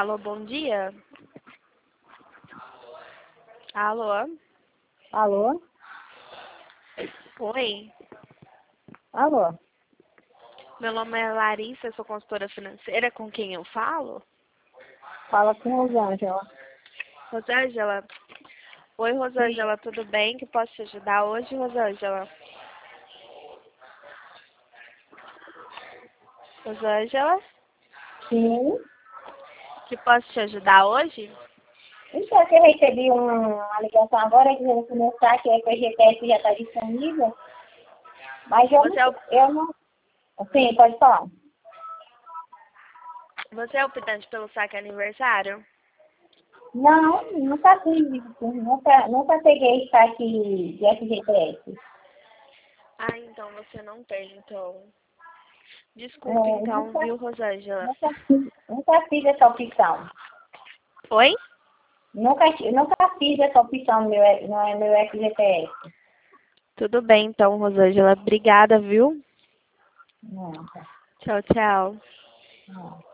Alô, bom dia. Alô? Alô? Oi. Alô? Meu nome é Larissa, eu sou consultora financeira. Com quem eu falo? Fala com Rosângela. Rosângela? Oi, Rosângela, tudo bem? Que posso te ajudar hoje, Rosângela? Rosângela? Sim. Que posso te ajudar hoje? Então, que eu recebi uma ligação agora dizendo que o meu saque é FGTS já está disponível. Mas eu não... Sim, pode falar. Você é optante pelo saque aniversário? Não, nunca fiz isso. Nunca peguei saque de FGTS. Ah, então você não tem, então. Desculpe, então, viu, Rosângela? Nunca fiz essa opção. Oi? Nunca fiz essa opção no meu FGTS. Tudo bem, então, Rosângela. Obrigada, viu? Não, Tchau, tchau. não.